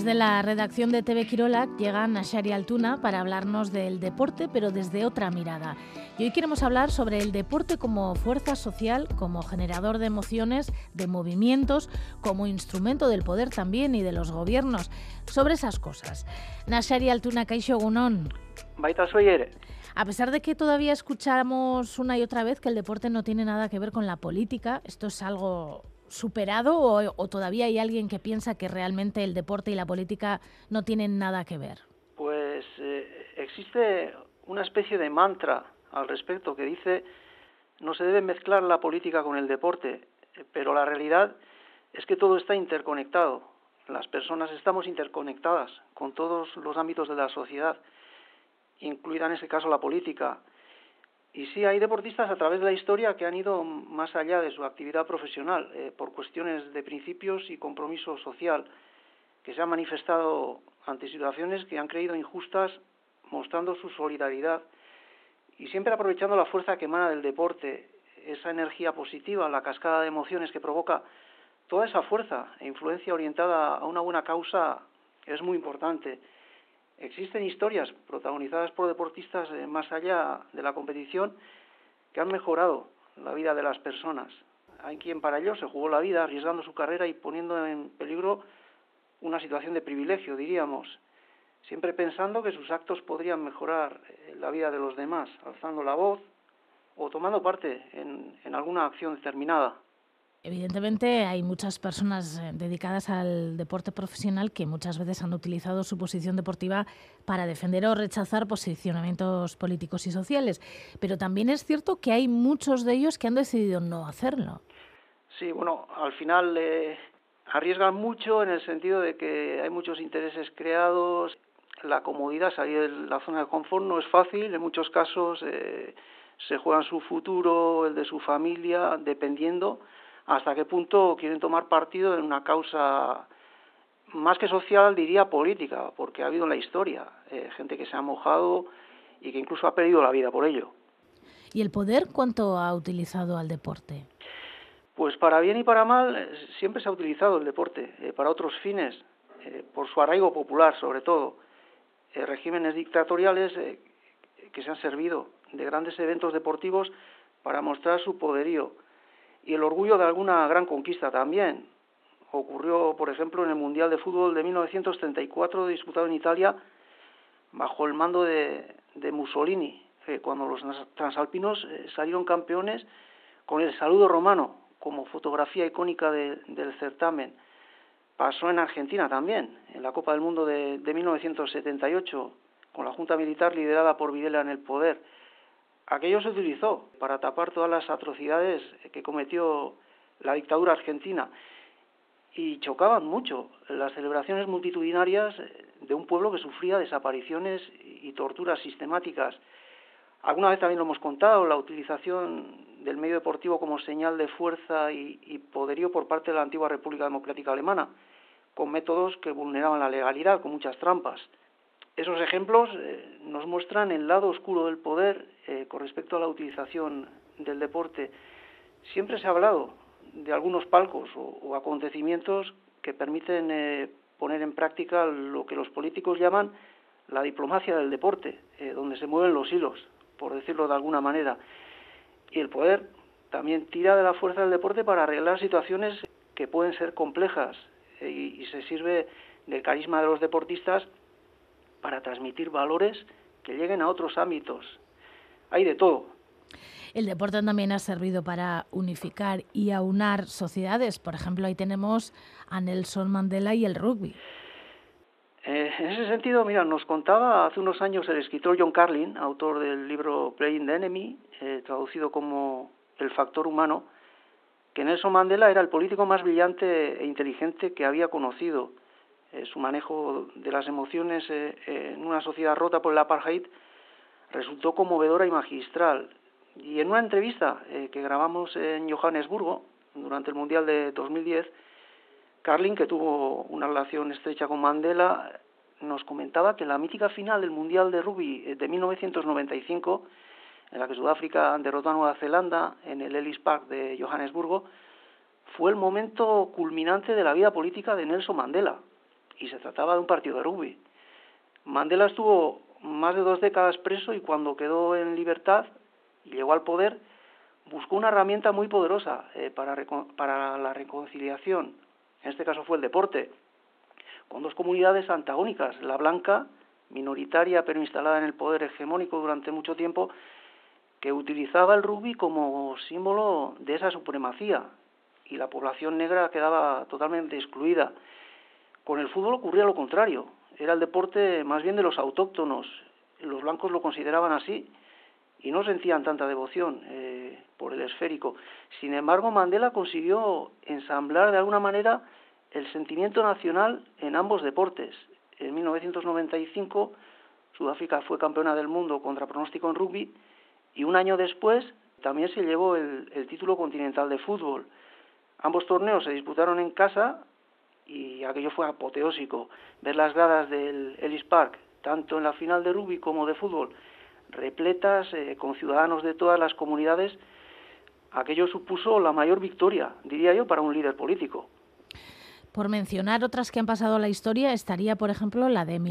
Desde la redacción de TV Quirolac llega Naxari Altuna para hablarnos del deporte, pero desde otra mirada. Y hoy queremos hablar sobre el deporte como fuerza social, como generador de emociones, de movimientos, como instrumento del poder también y de los gobiernos. Sobre esas cosas. Naxari Altuna, kaixo egunon. Baita soy ere. A pesar de que todavía escuchamos una y otra vez que el deporte no tiene nada que ver con la política, ¿esto es algo superado o todavía hay alguien que piensa que realmente el deporte y la política no tienen nada que ver? Pues existe una especie de mantra al respecto que dice no se debe mezclar la política con el deporte, pero la realidad es que todo está interconectado. Las personas estamos interconectadas con todos los ámbitos de la sociedad, incluida en ese caso la política. Y sí, hay deportistas a través de la historia que han ido más allá de su actividad profesional, por cuestiones de principios y compromiso social, que se han manifestado ante situaciones que han creído injustas, mostrando su solidaridad y siempre aprovechando la fuerza que emana del deporte, esa energía positiva, la cascada de emociones que provoca. Toda esa fuerza e influencia orientada a una buena causa es muy importante. Existen historias protagonizadas por deportistas más allá de la competición que han mejorado la vida de las personas. Hay quien para ello se jugó la vida arriesgando su carrera y poniendo en peligro una situación de privilegio, diríamos, siempre pensando que sus actos podrían mejorar la vida de los demás, alzando la voz o tomando parte en alguna acción determinada. Evidentemente hay muchas personas dedicadas al deporte profesional que muchas veces han utilizado su posición deportiva para defender o rechazar posicionamientos políticos y sociales, pero también es cierto que hay muchos de ellos que han decidido no hacerlo. Sí, bueno, al final arriesgan mucho en el sentido de que hay muchos intereses creados, la comodidad, salir de la zona de confort no es fácil, en muchos casos se juegan su futuro, el de su familia, dependiendo hasta qué punto quieren tomar partido en una causa más que social, diría política, porque ha habido en la historia gente que se ha mojado y que incluso ha perdido la vida por ello. ¿Y el poder cuánto ha utilizado al deporte? Pues para bien y para mal siempre se ha utilizado el deporte, para otros fines, por su arraigo popular sobre todo. Regímenes dictatoriales que se han servido de grandes eventos deportivos para mostrar su poderío y el orgullo de alguna gran conquista también. Ocurrió, por ejemplo, en el Mundial de Fútbol de 1934, disputado en Italia, bajo el mando de Mussolini, cuando los transalpinos salieron campeones con el saludo romano como fotografía icónica del certamen. Pasó en Argentina también, en la Copa del Mundo de 1978, con la Junta Militar liderada por Videla en el poder. Aquello se utilizó para tapar todas las atrocidades que cometió la dictadura argentina y chocaban mucho las celebraciones multitudinarias de un pueblo que sufría desapariciones y torturas sistemáticas. Alguna vez también lo hemos contado, la utilización del medio deportivo como señal de fuerza y poderío por parte de la antigua República Democrática Alemana, con métodos que vulneraban la legalidad, con muchas trampas. Esos ejemplos nos muestran el lado oscuro del poder con respecto a la utilización del deporte. Siempre se ha hablado de algunos palcos o acontecimientos que permiten poner en práctica lo que los políticos llaman la diplomacia del deporte, donde se mueven los hilos, por decirlo de alguna manera. Y el poder también tira de la fuerza del deporte para arreglar situaciones que pueden ser complejas y se sirve del carisma de los deportistas para transmitir valores que lleguen a otros ámbitos. Hay de todo. El deporte también ha servido para unificar y aunar sociedades. Por ejemplo, ahí tenemos a Nelson Mandela y el rugby. En ese sentido, mira, nos contaba hace unos años el escritor John Carlin, autor del libro Playing the Enemy, traducido como El factor humano, que Nelson Mandela era el político más brillante e inteligente que había conocido. Su manejo de las emociones en una sociedad rota por el apartheid resultó conmovedora y magistral. Y en una entrevista que grabamos en Johannesburgo durante el Mundial de 2010, Carlin, que tuvo una relación estrecha con Mandela, nos comentaba que la mítica final del Mundial de Rugby de 1995, en la que Sudáfrica derrotó a Nueva Zelanda en el Ellis Park de Johannesburgo, fue el momento culminante de la vida política de Nelson Mandela. y se trataba de un partido de rugby. Mandela estuvo más de 2 décadas preso y cuando quedó en libertad y llegó al poder, buscó una herramienta muy poderosa para la reconciliación. En este caso fue el deporte, con 2 comunidades antagónicas, la blanca, minoritaria pero instalada en el poder hegemónico durante mucho tiempo, que utilizaba el rugby como símbolo de esa supremacía, y la población negra quedaba totalmente excluida. Con el fútbol ocurría lo contrario, era el deporte más bien de los autóctonos, los blancos lo consideraban así y no sentían tanta devoción por el esférico. Sin embargo, Mandela consiguió ensamblar de alguna manera el sentimiento nacional en ambos deportes. En 1995, Sudáfrica fue campeona del mundo contra pronóstico en rugby y un año después también se llevó el título continental de fútbol. Ambos torneos se disputaron en casa y aquello fue apoteósico. Ver las gradas del Ellis Park, tanto en la final de rugby como de fútbol, repletas con ciudadanos de todas las comunidades, aquello supuso la mayor victoria, diría yo, para un líder político. Por mencionar otras que han pasado a la historia, estaría, por ejemplo, la de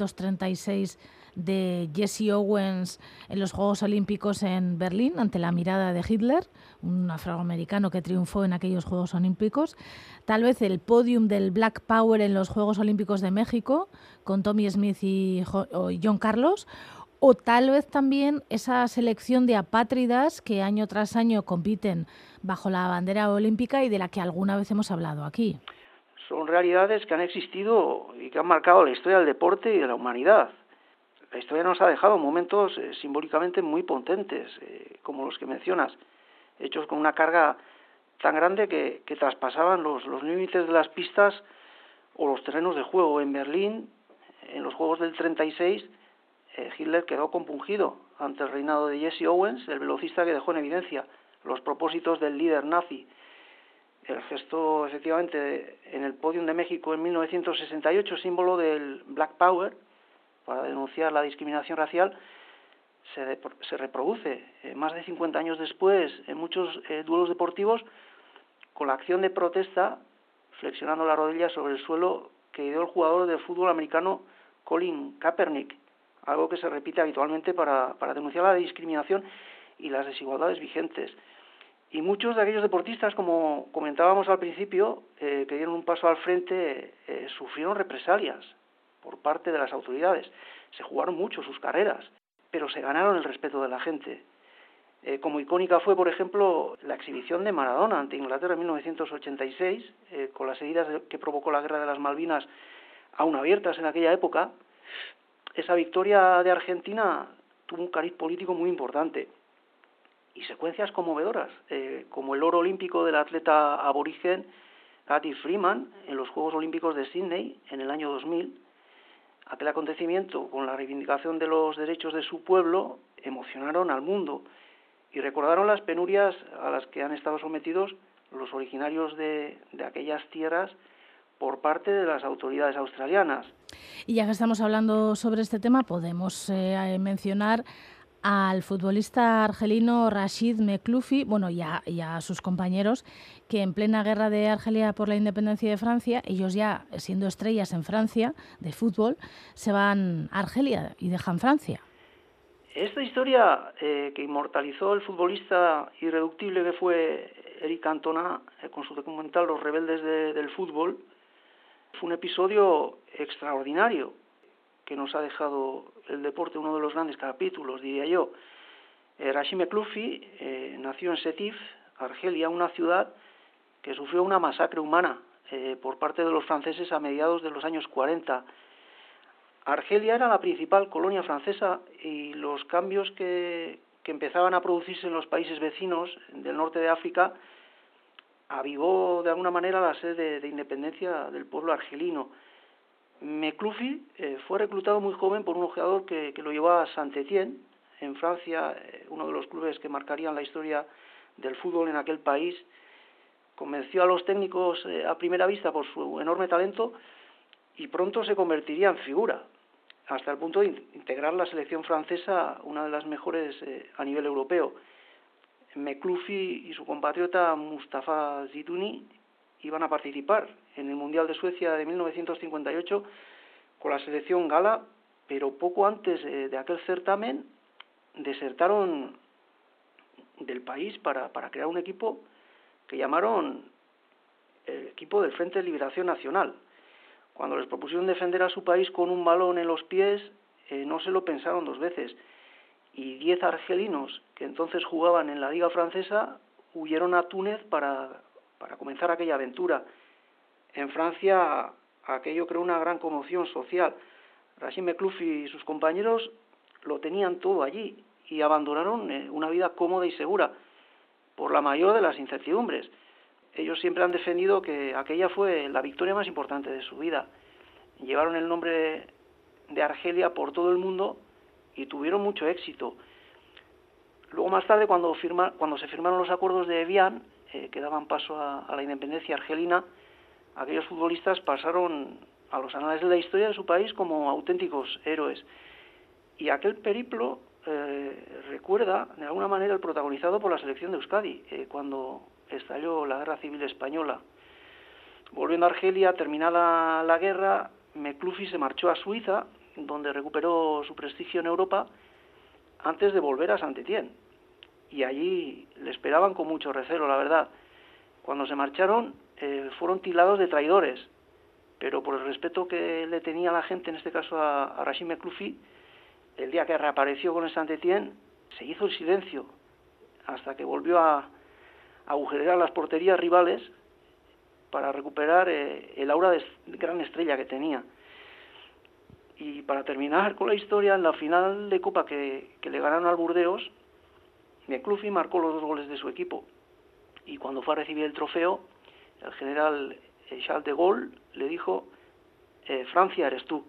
1936 de Jesse Owens en los Juegos Olímpicos en Berlín, ante la mirada de Hitler, un afroamericano que triunfó en aquellos Juegos Olímpicos. Tal vez el podium del Black Power en los Juegos Olímpicos de México, con Tommy Smith y John Carlos. O tal vez también esa selección de apátridas que año tras año compiten bajo la bandera olímpica y de la que alguna vez hemos hablado aquí. Son realidades que han existido y que han marcado la historia del deporte y de la humanidad. La historia nos ha dejado momentos simbólicamente muy potentes, como los que mencionas, hechos con una carga tan grande que traspasaban los límites de las pistas o los terrenos de juego. En Berlín, en los Juegos del 36, Hitler quedó compungido ante el reinado de Jesse Owens, el velocista que dejó en evidencia los propósitos del líder nazi. El gesto, efectivamente, en el podium de México en 1968, símbolo del Black Power, para denunciar la discriminación racial, se reproduce más de 50 años después en muchos duelos deportivos con la acción de protesta, flexionando la rodilla sobre el suelo, que dio el jugador de fútbol americano Colin Kaepernick, algo que se repite habitualmente para denunciar la discriminación y las desigualdades vigentes. Y muchos de aquellos deportistas, como comentábamos al principio, que dieron un paso al frente, sufrieron represalias por parte de las autoridades. Se jugaron mucho sus carreras, pero se ganaron el respeto de la gente. Como icónica fue, por ejemplo, la exhibición de Maradona ante Inglaterra en 1986, con las heridas que provocó la Guerra de las Malvinas aún abiertas en aquella época. Esa victoria de Argentina tuvo un cariz político muy importante. Y secuencias conmovedoras, como el oro olímpico del atleta aborigen Cathy Freeman en los Juegos Olímpicos de Sydney en el año 2000. Aquel acontecimiento, con la reivindicación de los derechos de su pueblo, emocionaron al mundo y recordaron las penurias a las que han estado sometidos los originarios de aquellas tierras por parte de las autoridades australianas. Y ya que estamos hablando sobre este tema, podemos mencionar al futbolista argelino Rashid Mekloufi, y a sus compañeros, que en plena guerra de Argelia por la independencia de Francia, ellos ya siendo estrellas en Francia de fútbol, se van a Argelia y dejan Francia. Esta historia que inmortalizó el futbolista irreductible que fue Eric Cantona con su documental Los rebeldes del fútbol, fue un episodio extraordinario que nos ha dejado el deporte, uno de los grandes capítulos, diría yo. Rashid Mekloufi nació en Sétif, Argelia, una ciudad que sufrió una masacre humana por parte de los franceses a mediados de los años 40. Argelia era la principal colonia francesa y los cambios que empezaban a producirse en los países vecinos del norte de África avivó de alguna manera la sed de independencia del pueblo argelino. Mekloufi fue reclutado muy joven por un ojeador que lo llevó a Saint-Étienne, en Francia, uno de los clubes que marcarían la historia del fútbol en aquel país. Convenció a los técnicos a primera vista por su enorme talento y pronto se convertiría en figura, hasta el punto de integrar la selección francesa, una de las mejores a nivel europeo. Mekloufi y su compatriota Mustafa Zitouni iban a participar en el Mundial de Suecia de 1958 con la selección gala, pero poco antes de aquel certamen desertaron del país para crear un equipo que llamaron el equipo del Frente de Liberación Nacional. Cuando les propusieron defender a su país con un balón en los pies, no se lo pensaron dos veces, y 10 argelinos que entonces jugaban en la Liga Francesa huyeron a Túnez para comenzar aquella aventura. En Francia aquello creó una gran conmoción social. Rachid Mekloufi y sus compañeros lo tenían todo allí y abandonaron una vida cómoda y segura por la mayor de las incertidumbres. Ellos siempre han defendido que aquella fue la victoria más importante de su vida. Llevaron el nombre de Argelia por todo el mundo y tuvieron mucho éxito. Luego, más tarde, cuando se firmaron los acuerdos de Evian, que daban paso a la independencia argelina, aquellos futbolistas pasaron a los anales de la historia de su país como auténticos héroes. Y aquel periplo recuerda, de alguna manera, el protagonizado por la selección de Euskadi, cuando estalló la Guerra Civil Española. Volviendo a Argelia, terminada la guerra, Mekloufi se marchó a Suiza, donde recuperó su prestigio en Europa, antes de volver a Saint-Étienne. Y allí le esperaban con mucho recelo, la verdad. Cuando se marcharon, fueron tildados de traidores, pero por el respeto que le tenía la gente, en este caso a Rachid Mekloufi, el día que reapareció con el Saint-Étienne, se hizo el silencio, hasta que volvió a agujerear las porterías rivales para recuperar el aura de gran estrella que tenía. Y para terminar con la historia, en la final de Copa que le ganaron al Burdeos, Mekloufi marcó los 2 goles de su equipo. Y cuando fue a recibir el trofeo, el general Charles de Gaulle le dijo: Francia, eres tú.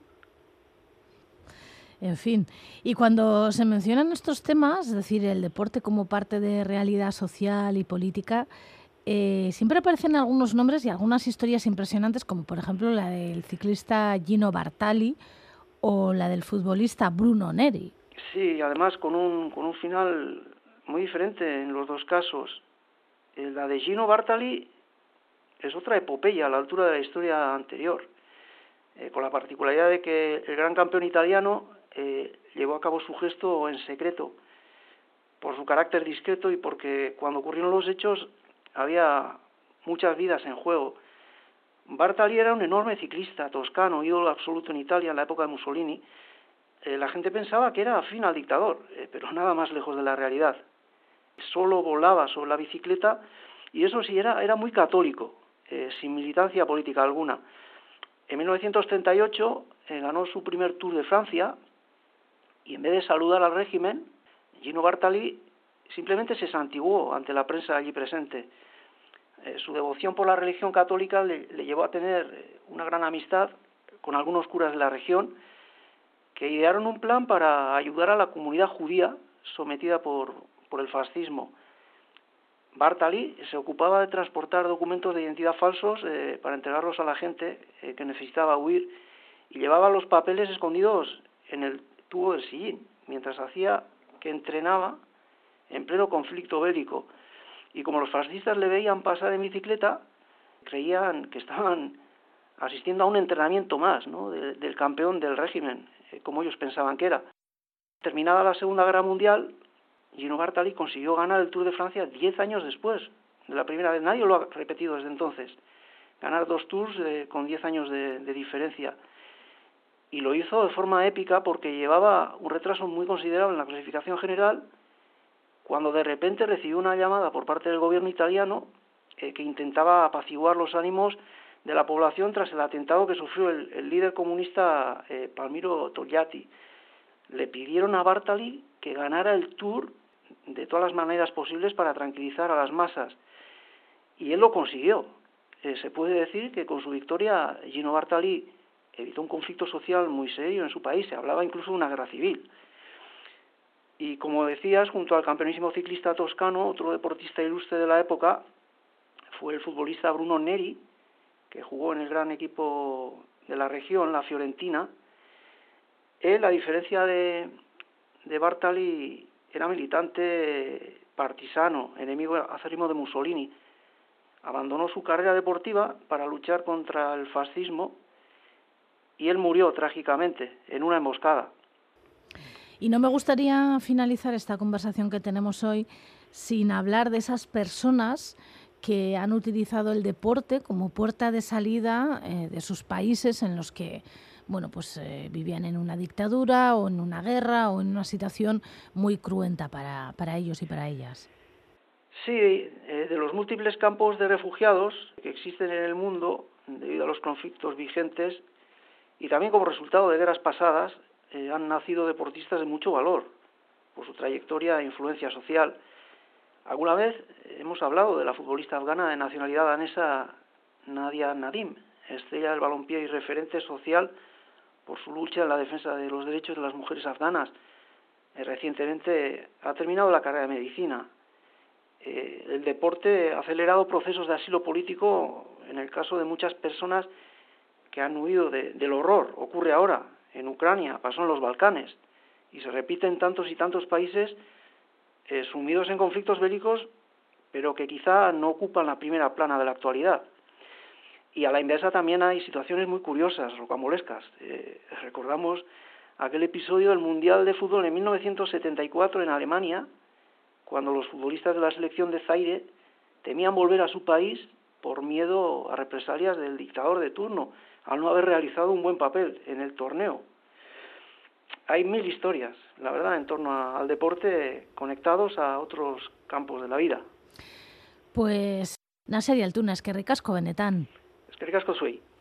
En fin, y cuando se mencionan estos temas, es decir, el deporte como parte de realidad social y política, siempre aparecen algunos nombres y algunas historias impresionantes, como por ejemplo la del ciclista Gino Bartali o la del futbolista Bruno Neri. Sí, además con un final muy diferente en los dos casos. La de Gino Bartali es otra epopeya a la altura de la historia anterior, con la particularidad de que el gran campeón italiano llevó a cabo su gesto en secreto, por su carácter discreto y porque cuando ocurrieron los hechos había muchas vidas en juego. Bartali era un enorme ciclista toscano, ídolo absoluto en Italia en la época de Mussolini. La gente pensaba que era afín al dictador, pero nada más lejos de la realidad. Solo volaba sobre la bicicleta y eso sí, era muy católico, sin militancia política alguna. En 1938 ganó su primer Tour de Francia y en vez de saludar al régimen, Gino Bartali simplemente se santiguó ante la prensa allí presente. Su devoción por la religión católica le llevó a tener una gran amistad con algunos curas de la región que idearon un plan para ayudar a la comunidad judía sometida por el fascismo. Bartali se ocupaba de transportar documentos de identidad falsos para entregarlos a la gente que necesitaba huir y llevaba los papeles escondidos en el tubo del sillín, mientras hacía que entrenaba en pleno conflicto bélico. Y como los fascistas le veían pasar en bicicleta, creían que estaban asistiendo a un entrenamiento más, ¿no?, del campeón del régimen, como ellos pensaban que era. Terminada la Segunda Guerra Mundial, Gino Bartali consiguió ganar el Tour de Francia 10 años después de la primera vez. Nadie lo ha repetido desde entonces. Ganar 2 Tours con 10 años de diferencia. Y lo hizo de forma épica porque llevaba un retraso muy considerable en la clasificación general, cuando de repente recibió una llamada por parte del gobierno italiano que intentaba apaciguar los ánimos de la población tras el atentado que sufrió el líder comunista Palmiro Togliatti. Le pidieron a Bartali que ganara el Tour de todas las maneras posibles para tranquilizar a las masas. Y él lo consiguió. Se puede decir que con su victoria Gino Bartali evitó un conflicto social muy serio en su país. Se hablaba incluso de una guerra civil. Y como decías, junto al campeonísimo ciclista toscano, otro deportista ilustre de la época fue el futbolista Bruno Neri, que jugó en el gran equipo de la región, la Fiorentina. Él, a diferencia de Bartali, era militante partisano, enemigo acérrimo de Mussolini. abandonó su carrera deportiva para luchar contra el fascismo y él murió trágicamente en una emboscada. Y no me gustaría finalizar esta conversación que tenemos hoy sin hablar de esas personas que han utilizado el deporte como puerta de salida de sus países en los que vivían en una dictadura o en una guerra o en una situación muy cruenta para ellos y para ellas. Sí, de los múltiples campos de refugiados que existen en el mundo debido a los conflictos vigentes y también como resultado de guerras pasadas, han nacido deportistas de mucho valor por su trayectoria e influencia social. Alguna vez hemos hablado de la futbolista afgana de nacionalidad danesa Nadia Nadim, estrella del balompié y referente social por su lucha en la defensa de los derechos de las mujeres afganas. Recientemente ha terminado la carrera de medicina. El deporte ha acelerado procesos de asilo político en el caso de muchas personas que han huido del horror. Ocurre ahora en Ucrania, pasó en los Balcanes y se repite en tantos y tantos países sumidos en conflictos bélicos, pero que quizá no ocupan la primera plana de la actualidad. Y a la inversa también hay situaciones muy curiosas, rocambolescas. Recordamos aquel episodio del Mundial de Fútbol en 1974 en Alemania, cuando los futbolistas de la selección de Zaire temían volver a su país por miedo a represalias del dictador de turno, al no haber realizado un buen papel en el torneo. Hay mil historias, la verdad, en torno al deporte conectados a otros campos de la vida. Pues, Naseri Altuna, eskerrik asko benetan. Eskerrik asko zuei.